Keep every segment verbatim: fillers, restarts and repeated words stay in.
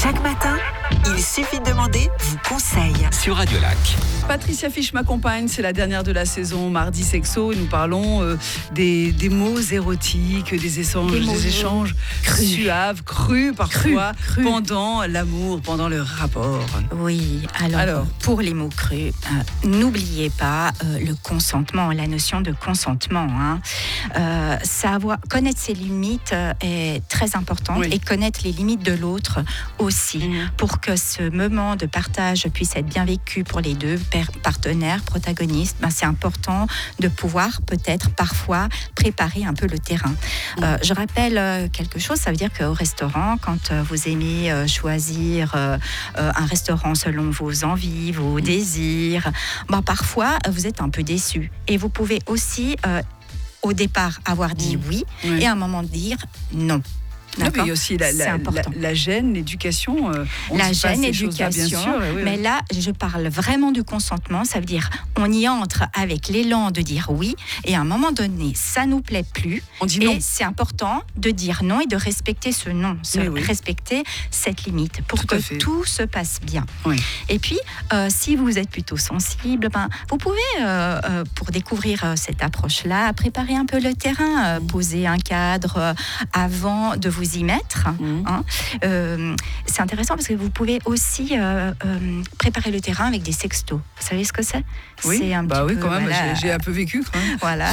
Chaque matin, il suffit de demander, vous conseille. Sur Radio Lac. Patricia Fiche m'accompagne, c'est la dernière de la saison Mardi Sexo et nous parlons euh, des, des mots érotiques, des échanges, des, des échanges crus. suaves, crus parfois, cru, cru. pendant l'amour, pendant le rapport. Oui, alors, alors. pour les mots crus, euh, n'oubliez pas euh, le consentement, la notion de consentement. Hein. Euh, savoir, connaître ses limites euh, est très important oui. et connaître les limites de l'autre aussi, mmh. pour que ce moment de partage puisse être bien vécu pour les deux partenaires, protagonistes. Ben, c'est important de pouvoir peut-être parfois préparer un peu le terrain. Mmh. Euh, je rappelle euh, quelque chose, ça veut dire qu'au restaurant, quand euh, vous aimez euh, choisir euh, euh, un restaurant selon vos envies, vos mmh. désirs, ben, parfois vous êtes un peu déçu. Et vous pouvez aussi euh, au départ avoir dit mmh. oui, oui et à un moment dire non. Non, mais il y a aussi la, la, la, la gêne, l'éducation. Euh, la gêne, l'éducation. Oui, mais oui. là, je parle vraiment du consentement. Ça veut dire, on y entre avec l'élan de dire oui, et à un moment donné, ça nous plaît plus. On dit et non. c'est important de dire non et de respecter ce non, se oui. respecter cette limite pour tout que tout se passe bien. Oui. Et puis, euh, si vous êtes plutôt sensible, ben, vous pouvez, euh, euh, pour découvrir euh, cette approche-là, préparer un peu le terrain, euh, poser un cadre euh, avant de vous y mettre. Mmh. Hein. Euh, c'est intéressant parce que vous pouvez aussi euh, euh, préparer le terrain avec des sextos. Vous savez ce que c'est? Oui, c'est un bah petit oui, peu, quand même. voilà, j'ai, j'ai un peu vécu quand même. Voilà.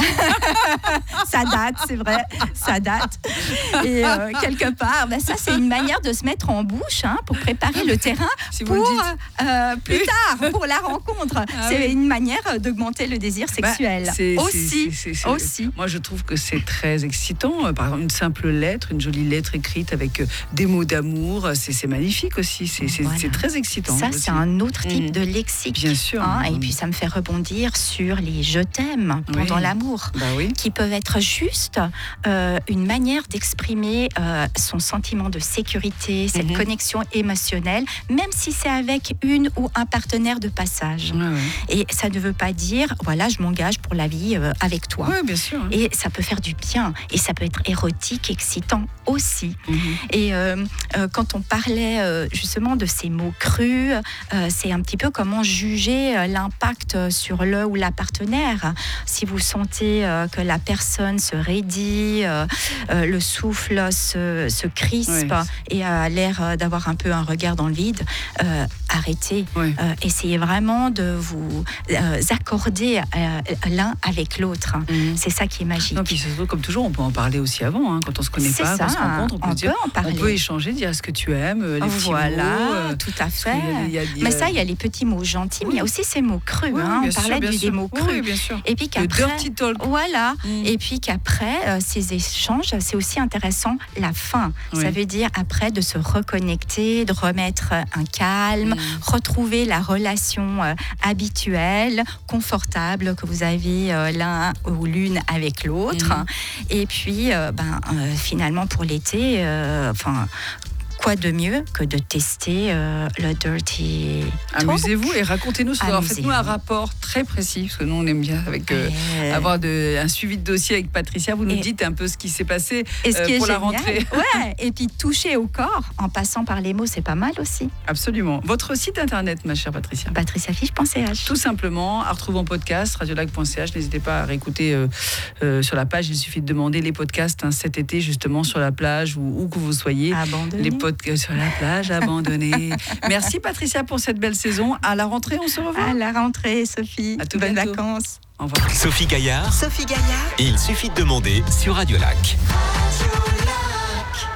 Ça date, c'est vrai. Ça date. Et euh, quelque part, ben ça, c'est une manière de se mettre en bouche hein, pour préparer le terrain si pour euh, plus tard, pour la rencontre. Ah, c'est oui. une manière d'augmenter le désir sexuel. Bah, c'est, aussi, c'est, c'est, c'est, aussi. Moi, je trouve que c'est très excitant. Par exemple, une simple lettre, une jolie lettre écrite avec euh, des mots d'amour, c'est, c'est magnifique aussi. C'est, c'est, voilà. c'est très excitant. Ça, aussi. c'est un autre type mmh. de lexique. Bien sûr. Hein, mmh. Et puis, ça me fait rebondir sur les je t'aime pendant oui. l'amour, bah oui. qui peuvent être juste euh, une manière d'exprimer euh, son sentiment de sécurité, cette mmh. connexion émotionnelle, même si c'est avec une ou un partenaire de passage. Ouais, ouais. Et ça ne veut pas dire, voilà, je m'engage pour la vie euh, avec toi. Oui, bien sûr. Et ça peut faire du bien. Et ça peut être érotique, excitant aussi. Mmh. Et euh, euh, quand on parlait euh, justement de ces mots crus, euh, c'est un petit peu comment juger euh, l'impact sur le ou la partenaire. Si vous sentez euh, que la personne se raidit, euh, euh, le souffle se, se crispe oui. et a l'air d'avoir un peu un regard dans le vide, euh, arrêtez. Oui. Euh, essayez vraiment de vous euh, accorder euh, l'un avec l'autre. Mmh. C'est ça qui est magique. Non, puis surtout, comme toujours, on peut en parler aussi avant. Hein, quand on se connaît c'est pas, ça, quand on se rencontre, on peut, on dire, peut en parler. On peut échanger, dire ce que tu aimes, les petits voilà, mots. Euh, tout à fait. Il y a, il y a, mais ça, il y a les petits mots gentils, oui. mais il y a aussi ces mots crus. Oui, hein, on sûr, parlait du, des mots crus. Oui, bien sûr. Et puis qu'après, le dirty talk. Voilà. Mm. Et puis qu'après euh, ces échanges, c'est aussi intéressant la fin. Oui. Ça veut dire après de se reconnecter, de remettre un calme, mm. retrouver la relation euh, habituelle, confortable que vous avez euh, l'un ou l'une avec l'autre. Mm. Et puis, euh, ben, euh, finalement pour l'été, enfin. Euh, Quoi de mieux que de tester euh, le dirty talk. Amusez-vous et racontez-nous. Alors, faites-nous un rapport très précis, parce que nous, on aime bien avec, euh, euh... avoir de, un suivi de dossier avec Patricia. Vous nous et... dites un peu ce qui s'est passé et ce euh, qui pour est la génial. rentrée. Ouais. Et puis, toucher au corps en passant par les mots, c'est pas mal aussi. Absolument. Votre site internet, ma chère Patricia? patricia fiche point c h. Tout simplement, à retrouver en podcast, radiolac point c h. N'hésitez pas à réécouter euh, euh, sur la page. Il suffit de demander les podcasts hein, cet été, justement, sur la plage ou où que vous soyez. Abandonné. Les podcasts sur la plage, abandonnée. Merci Patricia pour cette belle saison. À la rentrée, on se revoit. À la rentrée, Sophie. À tout Bonnes bientôt. vacances. Au revoir. Sophie Gaillard. Sophie Gaillard. Il suffit de demander sur Radio Lac.